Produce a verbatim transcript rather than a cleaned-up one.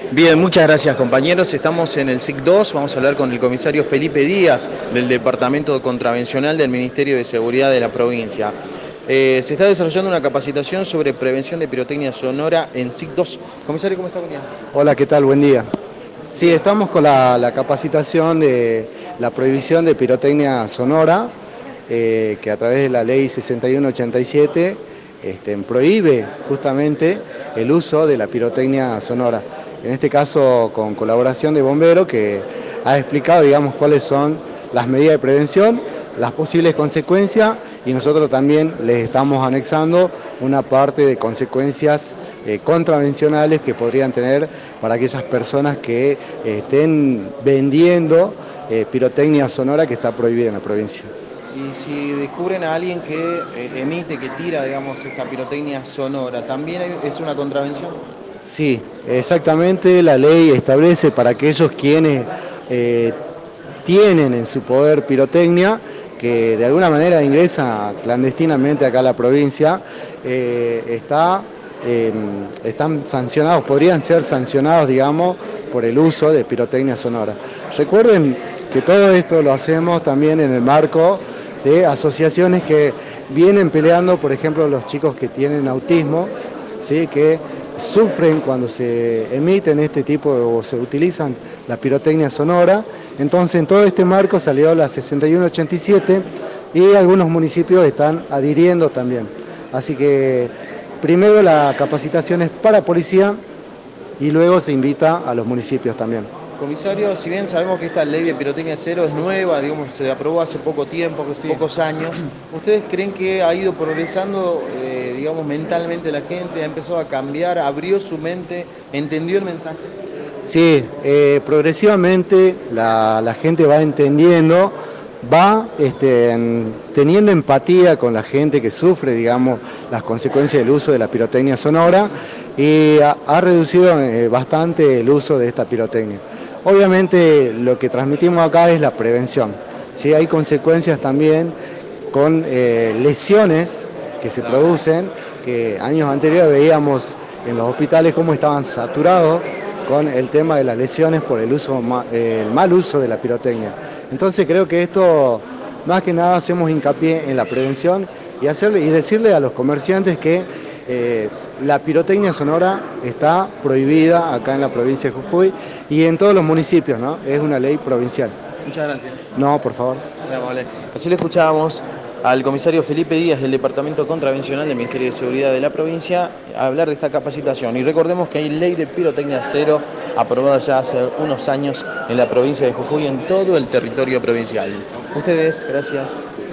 Bien, muchas gracias compañeros. Estamos en el S I C dos, vamos a hablar con el comisario Felipe Díaz del Departamento Contravencional del Ministerio de Seguridad de la provincia. Eh, se está desarrollando una capacitación sobre prevención de pirotecnia sonora en S I C dos. Comisario, ¿cómo está? Buen día. Hola, ¿qué tal? Buen día. Sí, estamos con la, la capacitación de la prohibición de pirotecnia sonora, eh, que a través de la ley sesenta y uno ochenta y siete este, prohíbe justamente el uso de la pirotecnia sonora. En este caso con colaboración de bomberos, que ha explicado, digamos, cuáles son las medidas de prevención, las posibles consecuencias, y nosotros también les estamos anexando una parte de consecuencias eh, contravencionales que podrían tener para aquellas personas que eh, estén vendiendo eh, pirotecnia sonora, que está prohibida en la provincia. Y si descubren a alguien que eh, emite, que tira, digamos, esta pirotecnia sonora, ¿también hay- es una contravención? Sí, exactamente, la ley establece para aquellos quienes eh, tienen en su poder pirotecnia, que de alguna manera ingresa clandestinamente acá a la provincia, eh, está, eh, están sancionados, podrían ser sancionados, digamos, por el uso de pirotecnia sonora. Recuerden que todo esto lo hacemos también en el marco de asociaciones que vienen peleando, por ejemplo, los chicos que tienen autismo, ¿sí?, que sufren cuando se emiten este tipo o se utilizan la pirotecnia sonora. Entonces, en todo este marco salió la sesenta y uno ochenta y siete y algunos municipios están adhiriendo también. Así que primero la capacitación es para policía y luego se invita a los municipios también. Comisario, si bien sabemos que esta ley de pirotecnia cero es nueva, digamos, se aprobó hace poco tiempo, hace Sí. pocos años, ¿ustedes creen que ha ido progresando, eh, digamos, mentalmente la gente, ha empezado a cambiar, abrió su mente, entendió el mensaje? Sí, eh, progresivamente la, la gente va entendiendo, va este, en- teniendo empatía con la gente que sufre, digamos, las consecuencias del uso de la pirotecnia sonora, y ha, ha reducido eh, bastante el uso de esta pirotecnia. Obviamente lo que transmitimos acá es la prevención. ¿Sí? Hay consecuencias también con eh, lesiones que se producen, que años anteriores veíamos en los hospitales cómo estaban saturados con el tema de las lesiones por el uso, eh, el mal uso de la pirotecnia. Entonces creo que esto, más que nada, hacemos hincapié en la prevención y, hacerle, y decirle a los comerciantes que eh, la pirotecnia sonora está prohibida acá en la provincia de Jujuy y en todos los municipios, ¿no? Es una ley provincial. Muchas gracias. No, por favor. Muy amable. Así le escuchábamos al comisario Felipe Díaz del Departamento Contravencional del Ministerio de Seguridad de la provincia hablar de esta capacitación. Y recordemos que hay ley de pirotecnia cero aprobada ya hace unos años en la provincia de Jujuy, en todo el territorio provincial. Ustedes, gracias.